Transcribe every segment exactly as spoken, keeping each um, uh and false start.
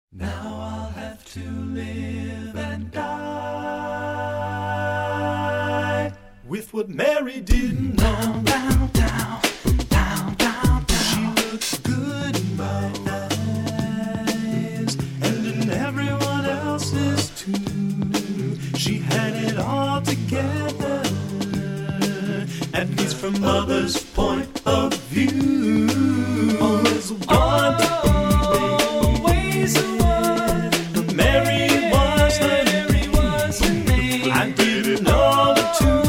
Now I'll have to live and die with what Mary didn't know. Down, down, down, down, down. She looks good in my eyes and in everyone else's too. She had it all together, at least from mother's point of view. Always one to be, always one. But Mary was her name. I didn't know her too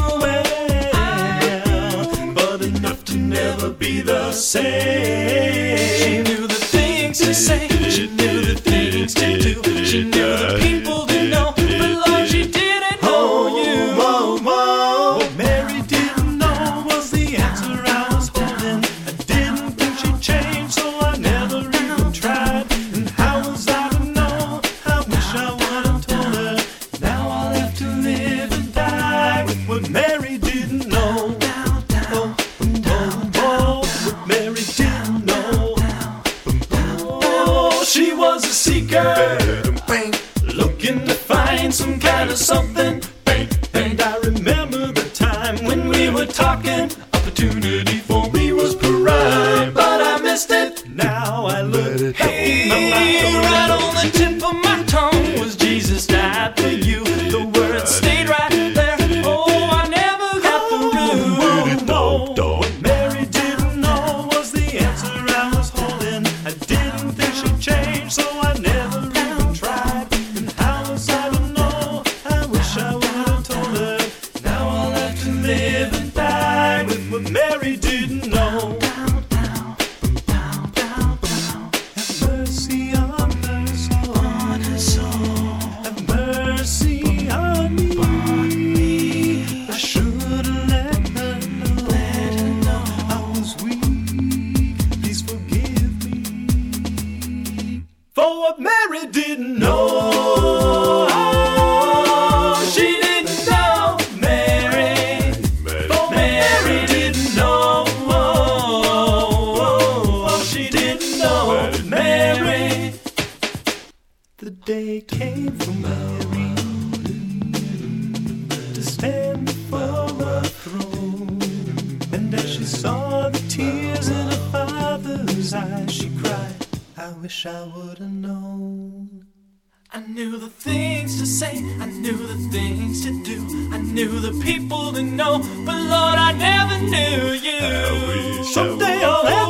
well, but enough to never be the same. She knew the things to say, she knew the things to do, she knew the people to know, but Lord, she didn't know you. Whoa, whoa. What Mary didn't know was the answer I was holding. I didn't think she'd change, so I never even tried. And how was I to know? I wish I would have told her. Now I'll have to live and die with what Mary didn't know. Oh, oh, oh, what Mary didn't know. Oh, she was a seeker, looking to find some kind of something. And I remember the time when we were talking. Opportunity for me was prime, but I missed it. Now I look. Hey, right on the tip of my tongue was Jesus died for you. The words stayed right there. Oh, I never got the root. No, what Mary didn't know was the answer I was holding. I didn't think she'd change, so I never even tried. And how was I to know? I wish I would have told her. Now I'll have to live and die with what Mary didn't know. Have mercy on her soul. Have mercy on me. I should have let her know I was weak. Please forgive me for what Mary didn't know. She didn't know Mary. For Mary didn't know. She didn't know Mary. The day came for Mary to stand before her throne. And as she saw the tears in her father's eyes, she cried, I wish I would have known. I knew the things to say, I knew the things to do, I knew the people to know, but Lord, I never knew you. Someday I'll have